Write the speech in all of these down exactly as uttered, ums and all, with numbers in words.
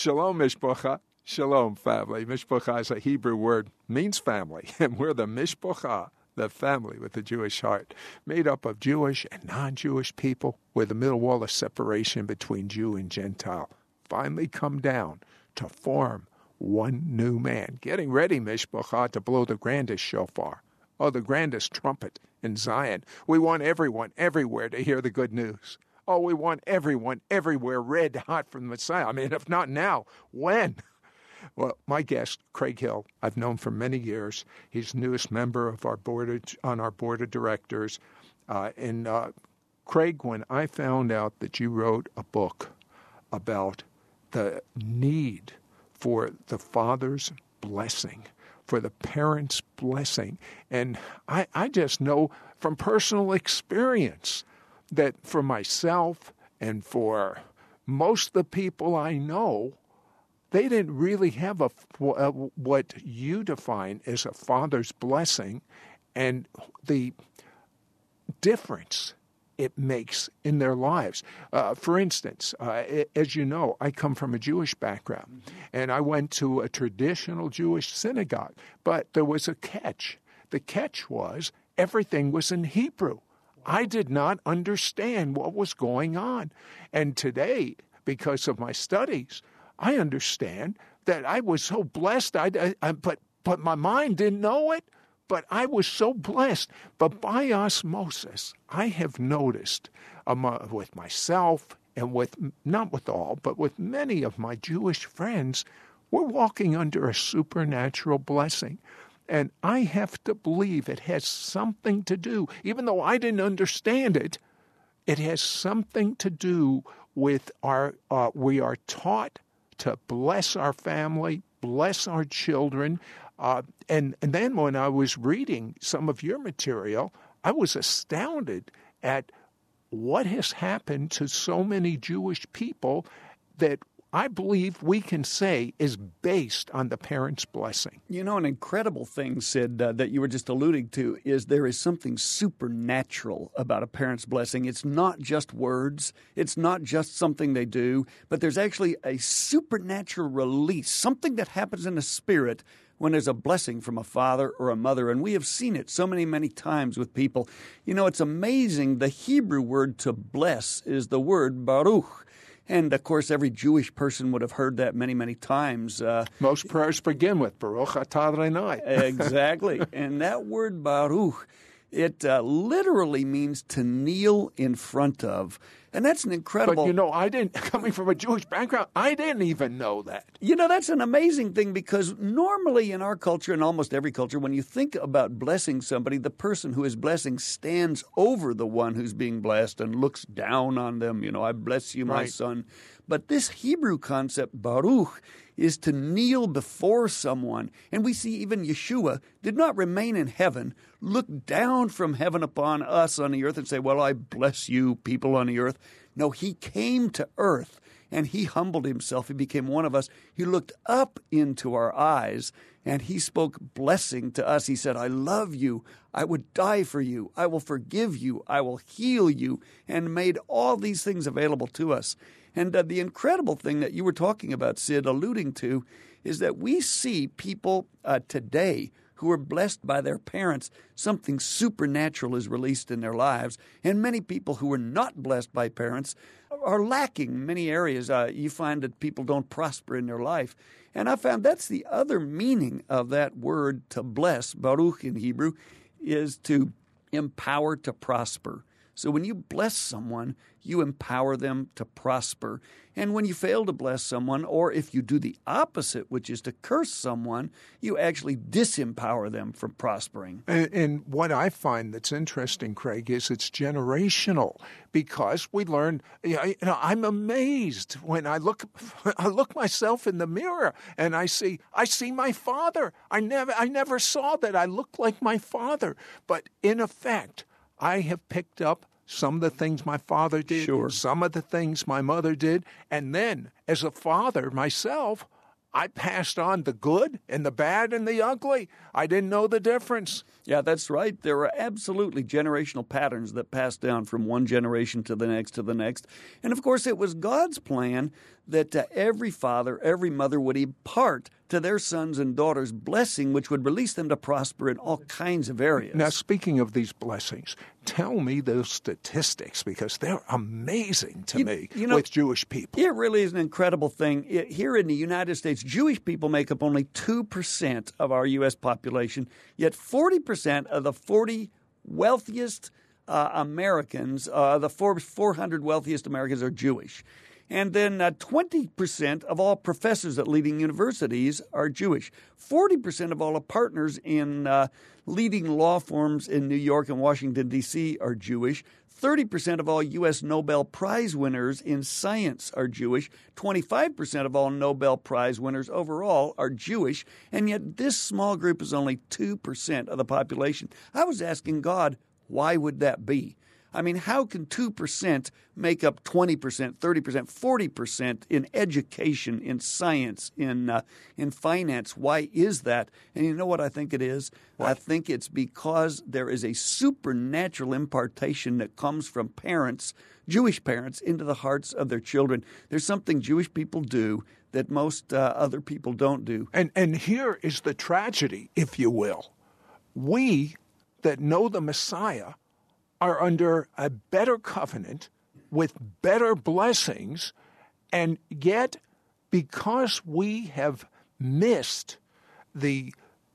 Shalom, Mishpacha. Shalom, family. Mishpacha is a Hebrew word, means family, and we're the Mishpacha, the family with the Jewish heart, made up of Jewish and non-Jewish people, where the middle wall of separation between Jew and Gentile finally come down to form one new man. Getting ready, Mishpacha, to blow the grandest shofar, oh, the grandest trumpet in Zion. We want everyone everywhere to hear the good news. Oh, we want everyone everywhere red hot from the Messiah. I mean, if not now, when? Well, my guest, Craig Hill, I've known for many years. He's the newest member of our board of, on our board of directors. Uh, and uh, Craig, when I found out that you wrote a book about the need for the father's blessing, for the parents' blessing, and I, I just know from personal experience that for myself and for most of the people I know, they didn't really have a, a, what you define as a father's blessing and the difference it makes in their lives. Uh, for instance, uh, as you know, I come from a Jewish background, mm-hmm. and I went to a traditional Jewish synagogue, but there was a catch. The catch was everything was in Hebrew. I did not understand what was going on. And today, because of my studies, I understand that I was so blessed, I, I, but but my mind didn't know it, but I was so blessed. But by osmosis, I have noticed um, with myself and with, not with all, but with many of my Jewish friends, we're walking under a supernatural blessing. And I have to believe it has something to do, even though I didn't understand it, it has something to do with our, uh, we are taught to bless our family, bless our children. Uh, and, and then when I was reading some of your material, I was astounded at what has happened to so many Jewish people that I believe we can say is based on the parents' blessing. You know, an incredible thing, Sid, uh, that you were just alluding to is there is something supernatural about a parent's blessing. It's not just words. It's not just something they do, but there's actually a supernatural release, something that happens in the spirit when there's a blessing from a father or a mother. And we have seen it so many, many times with people. You know, it's amazing. The Hebrew word to bless is the word baruch. And, of course, every Jewish person would have heard that many, many times. Uh, Most prayers begin with Baruch atah Adonai. Exactly. And that word Baruch, it uh, literally means to kneel in front of. And that's an incredible... But, you know, I didn't, coming from a Jewish background, I didn't even know that. You know, that's an amazing thing because normally in our culture and almost every culture, when you think about blessing somebody, the person who is blessing stands over the one who's being blessed and looks down on them. You know, I bless you, my right. son. But this Hebrew concept, Baruch, is to kneel before someone. And we see even Yeshua did not remain in heaven, look down from heaven upon us on the earth and say, well, I bless you, people on the earth. No, he came to earth and he humbled himself. He became one of us. He looked up into our eyes and he spoke blessing to us. He said, I love you. I would die for you. I will forgive you. I will heal you, and made all these things available to us. And uh, the incredible thing that you were talking about, Sid, alluding to, is that we see people uh, today who are blessed by their parents. Something supernatural is released in their lives. And many people who are not blessed by parents are lacking in many areas. Uh, you find that people don't prosper in their life. And I found that's the other meaning of that word to bless, Baruch in Hebrew, is to empower to prosper. So when you bless someone, you empower them to prosper. And when you fail to bless someone, or if you do the opposite, which is to curse someone, you actually disempower them from prospering. And, and what I find that's interesting, Craig, is it's generational because we learn, you know, I'm amazed when I look, I look myself in the mirror and I see, I see my father. I never, I never saw that I looked like my father. But in effect, I have picked up some of the things my father did, sure. some of the things my mother did, and then as a father myself, I passed on the good and the bad and the ugly. I didn't know the difference. Yeah, that's right. There are absolutely generational patterns that pass down from one generation to the next to the next. And of course, it was God's plan that uh, every father, every mother would impart to their sons and daughters blessing which would release them to prosper in all kinds of areas. Now, speaking of these blessings, tell me those statistics, because they're amazing to You- me you know, with Jewish people. It really is an incredible thing. It- here in the United States, Jewish people make up only two percent of our U S population, yet forty percent of the forty wealthiest uh, Americans, uh, the Forbes four hundred wealthiest Americans are Jewish. And then uh, twenty percent of all professors at leading universities are Jewish. forty percent of all the partners in uh, leading law firms in New York and Washington, D C are Jewish. thirty percent of all U S Nobel Prize winners in science are Jewish. twenty-five percent of all Nobel Prize winners overall are Jewish. And yet this small group is only two percent of the population. I was asking God, why would that be? I mean, how can two percent make up twenty percent, thirty percent, forty percent in education, in science, in uh, in finance? Why is that? And you know what I think it is? What? I think it's because there is a supernatural impartation that comes from parents, Jewish parents, into the hearts of their children. There's something Jewish people do that most uh, other people don't do. And and here is the tragedy, if you will. We that know the Messiah are under a better covenant with better blessings, and yet because we have missed the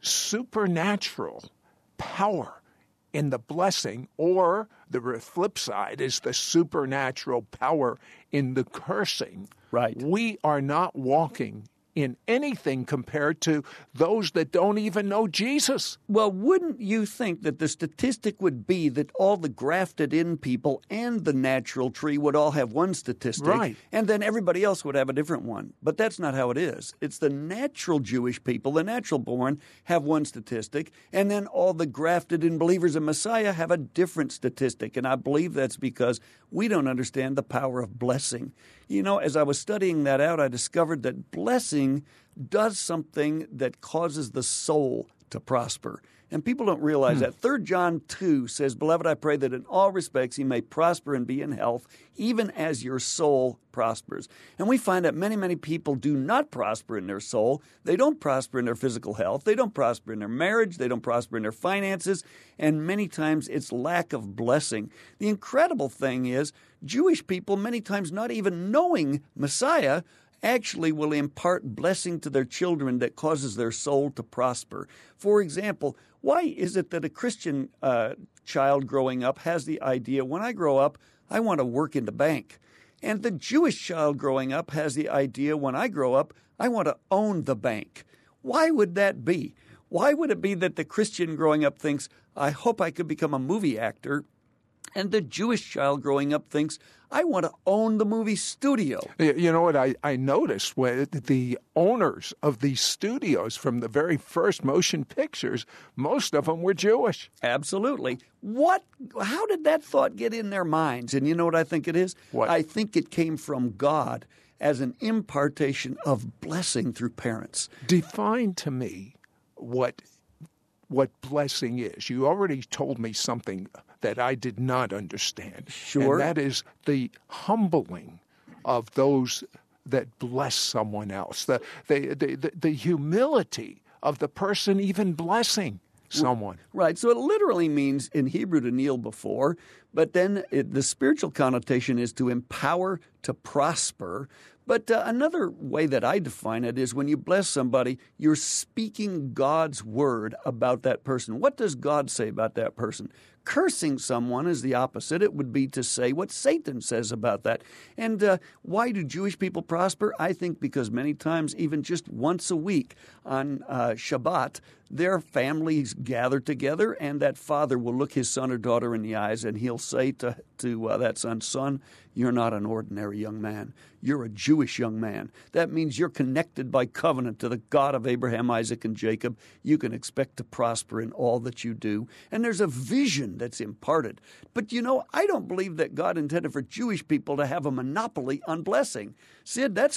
supernatural power in the blessing, or the flip side is the supernatural power in the cursing, Right. we are not walking in anything compared to those that don't even know Jesus. Well, wouldn't you think that the statistic would be that all the grafted in people and the natural tree would all have one statistic, Right. and then everybody else would have a different one? But that's not how it is. It's the natural Jewish people, the natural born, have one statistic, and then all the grafted in believers in Messiah have a different statistic. And I believe that's because we don't understand the power of blessing. You know, as I was studying that out, I discovered that blessing does something that causes the soul to prosper. And people don't realize that. Third John two says, "Beloved, I pray that in all respects ye may prosper and be in health, even as your soul prospers." And we find that many, many people do not prosper in their soul. They don't prosper in their physical health. They don't prosper in their marriage. They don't prosper in their finances. And many times it's lack of blessing. The incredible thing is, Jewish people, many times not even knowing Messiah, actually will impart blessing to their children that causes their soul to prosper. For example, why is it that a Christian uh, child growing up has the idea, when I grow up, I want to work in the bank? And the Jewish child growing up has the idea, when I grow up, I want to own the bank. Why would that be? Why would it be that the Christian growing up thinks, I hope I could become a movie actor, and the Jewish child growing up thinks, I want to own the movie studio? You you know what I, I noticed? When the owners of these studios from the very first motion pictures, most of them were Jewish. Absolutely. What? How did that thought get in their minds? And you know what I think it is? What? I think it came from God as an impartation of blessing through parents. Define to me what what blessing is. You already told me something that I did not understand. Sure. And that is the humbling of those that bless someone else, the, the, the, the, the humility of the person even blessing someone. Right. So it literally means in Hebrew to kneel before, but then it, the spiritual connotation is to empower, to prosper. But uh, another way that I define it is when you bless somebody, you're speaking God's word about that person. What does God say about that person? Cursing someone is the opposite. It would be to say what Satan says about that. And uh, why do Jewish people prosper? I think because many times, even just once a week on uh, Shabbat, their families gather together, and that father will look his son or daughter in the eyes, and he'll say to, to uh, that son, "Son, you're not an ordinary young man. You're a Jewish young man. That means you're connected by covenant to the God of Abraham, Isaac, and Jacob. You can expect to prosper in all that you do." And there's a vision that's imparted. But, you know, I don't believe that God intended for Jewish people to have a monopoly on blessing. Sid, that's for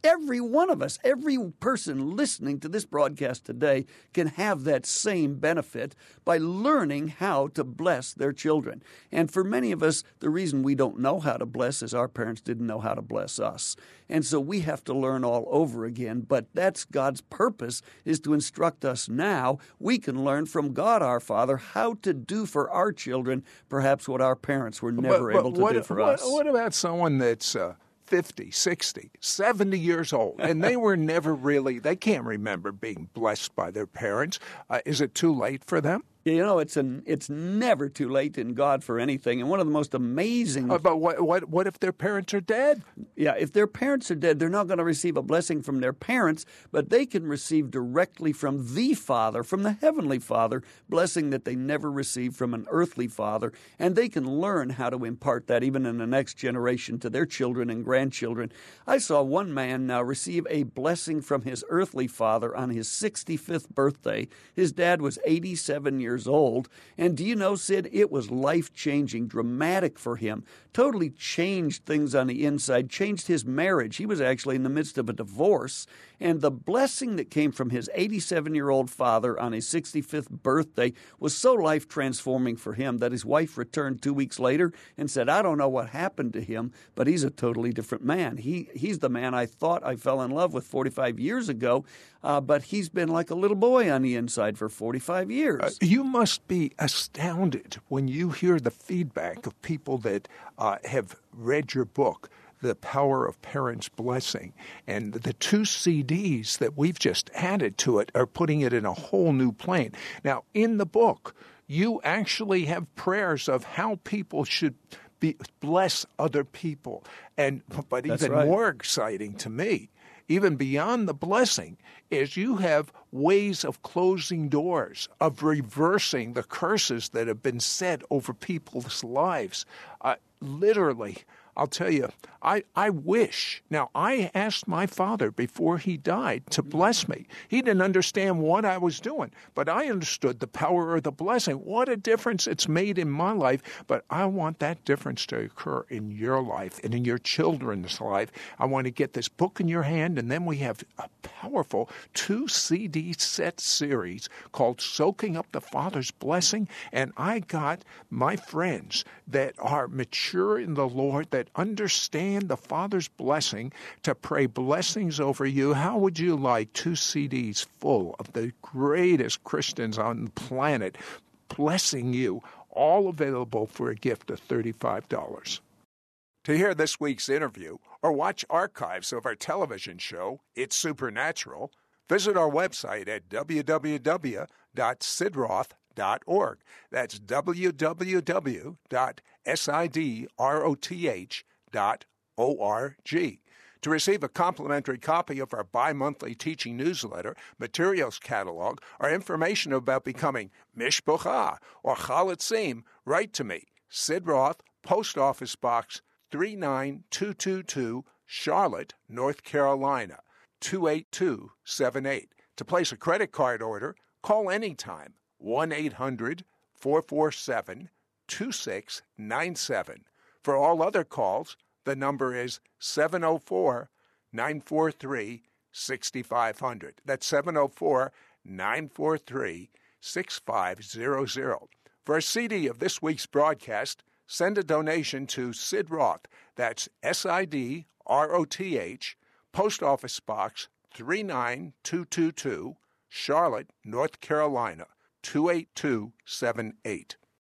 every one of us, every person listening to this broadcast today can have that same benefit by learning how to bless their children. And for many of us, the reason we don't know how to bless is our parents didn't know how to bless us. And so we have to learn all over again. But that's God's purpose, is to instruct us now. We can learn from God our Father how to do for our children perhaps what our parents were never but, but able to what, do for what, us. What about someone that's uh, fifty, sixty, seventy years old, and they were never really, they can't remember being blessed by their parents? Uh, is it too late for them? You know, it's an it's never too late in God for anything. And one of the most amazing... Uh, but what, what what if their parents are dead? Yeah, if their parents are dead, they're not going to receive a blessing from their parents, but they can receive directly from the Father, from the Heavenly Father, blessing that they never received from an earthly father. And they can learn how to impart that even in the next generation to their children and grandchildren. I saw one man now receive a blessing from his earthly father on his sixty-fifth birthday. His dad was eighty-seven years old. And do you know, Sid, it was life-changing, dramatic for him. Totally changed things on the inside, changed his marriage. He was actually in the midst of a divorce. And the blessing that came from his eighty-seven-year-old father on his sixty-fifth birthday was so life-transforming for him that his wife returned two weeks later and said, I don't know what happened to him, but he's a totally different man. He He's the man I thought I fell in love with forty-five years ago, uh, but he's been like a little boy on the inside for forty-five years. Uh, you must be astounded when you hear the feedback of people that uh, have read your book, The Power of Parents' Blessing. And the two C Ds that we've just added to it are putting it in a whole new plane. Now, in the book, you actually have prayers of how people should be, bless other people. And but That's even right. more exciting to me, even beyond the blessing, is you have ways of closing doors, of reversing the curses that have been said over people's lives. Uh, literally, I'll tell you, I, I wish. Now, I asked my father before he died to bless me. He didn't understand what I was doing, but I understood the power of the blessing. What a difference it's made in my life. But I want that difference to occur in your life and in your children's life. I want to get this book in your hand, and then we have a powerful two C D set series called Soaking Up the Father's Blessing. And I got my friends that are mature in the Lord, that understand the Father's blessing, to pray blessings over you. How would you like two C Ds full of the greatest Christians on the planet blessing you, all available for a gift of thirty-five dollars? To hear this week's interview or watch archives of our television show, It's Supernatural, visit our website at w w w dot sidroth dot org. That's w w w dot sidroth dot org. To receive a complimentary copy of our bi-monthly teaching newsletter, materials catalog, or information about becoming Mishpocha or Chalatzim, write to me, Sid Roth, Post Office Box three nine two two two, Charlotte, North Carolina, two eight two seven eight. To place a credit card order, call anytime, one eight hundred four four seven two six nine seven. For all other calls, the number is seven oh four nine four three six five zero zero. That's seven oh four nine four three six five zero zero. For a C D of this week's broadcast, send a donation to Sid Roth. That's S I D R O T H, Post Office Box three nine two two two, Charlotte, North Carolina, two eight two seven eight.